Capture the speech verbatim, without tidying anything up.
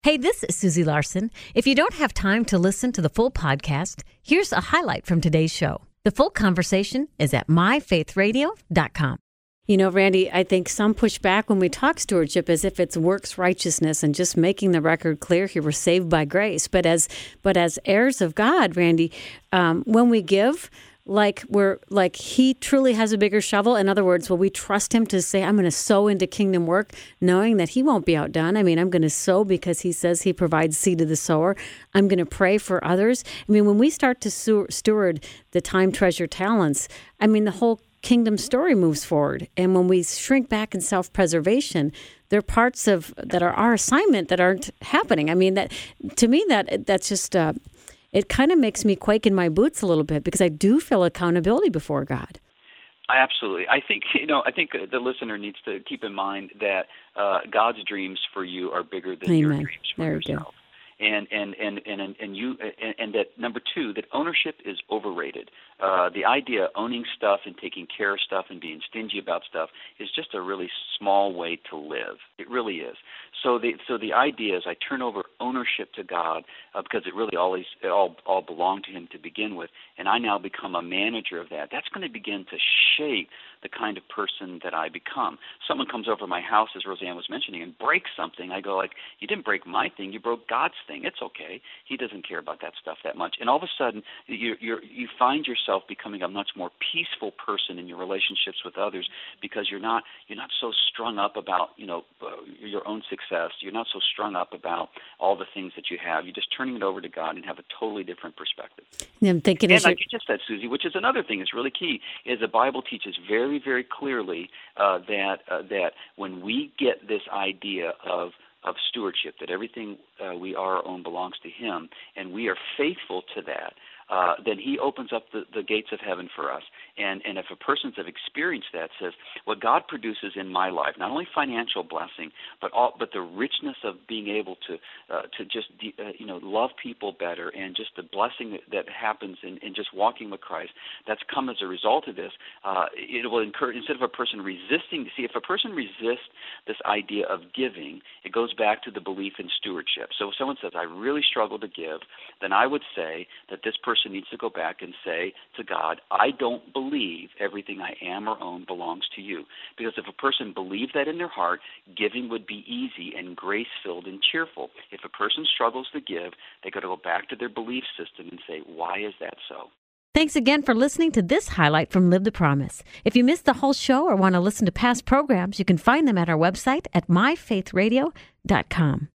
Hey, this is Susie Larson. If you don't have time to listen to the full podcast, here's a highlight from today's show. The full conversation is at my faith radio dot com. You know, Randy, I think some push back when we talk stewardship as if it's works righteousness and just making the record clear here we're saved by grace. But as but as heirs of God, Randy, um, when we give, like we're like he truly has a bigger shovel. In other words, will we trust him to say, I'm going to sow into kingdom work, knowing that he won't be outdone? I mean, I'm going to sow because he says he provides seed to the sower. I'm going to pray for others. I mean, when we start to steward the time, treasure, talents, I mean, the whole kingdom story moves forward. And when we shrink back in self-preservation, there are parts of that are our assignment that aren't happening. I mean, that to me, that that's just uh, it kind of makes me quake in my boots a little bit because I do feel accountability before God. Absolutely. I think, you know, I think the listener needs to keep in mind that uh, God's dreams for you are bigger than Amen. Your dreams for there yourself. And and, and, and and you and, and that number two, that ownership is overrated. Uh, the idea of owning stuff and taking care of stuff and being stingy about stuff is just a really small way to live. It really is. So the so the idea is I turn over ownership to God uh, because it really always it all all belonged to Him to begin with, and I now become a manager of that. That's going to begin to shape the kind of person that I become. Someone comes over my house, as Roseanne was mentioning, and breaks something. I go like, you didn't break my thing, you broke God's thing. It's okay. He doesn't care about that stuff that much. And all of a sudden, you you you find yourself becoming a much more peaceful person in your relationships with others because you're not you're not so strung up about you know uh, your own success. You're not so strung up about all the things that you have. You're just turning it over to God and have a totally different perspective. Yeah, I'm thinking, and like you just said, Susie, which is another thing that's really key, is the Bible teaches very, very clearly uh, that uh, that when we get this idea of of stewardship, that everything uh, we are own belongs to Him, and we are faithful to that, uh, then He opens up the, the gates of heaven for us. And and if a person's have experienced that, says, what God produces in my life, not only financial blessing, but all, but the richness of being able to uh, to just de, uh, you know love people better, and just the blessing that, that happens in, in just walking with Christ, that's come as a result of this. Uh, it will encourage, instead of a person resisting, see, if a person resists this idea of giving, it goes back to the belief in stewardship. So if someone says, I really struggle to give, then I would say that this person needs to go back and say to God, I don't believe everything I am or own belongs to you. Because if a person believed that in their heart, giving would be easy and grace-filled and cheerful. If a person struggles to give, they got to go back to their belief system and say, why is that so? Thanks again for listening to this highlight from Live the Promise. If you missed the whole show or want to listen to past programs, you can find them at our website at my faith radio dot com.